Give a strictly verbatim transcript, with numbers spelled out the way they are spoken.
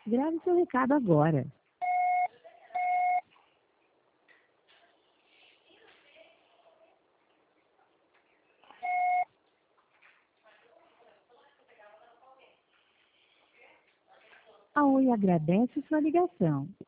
Grave seu recado agora. A Oi agradece sua ligação.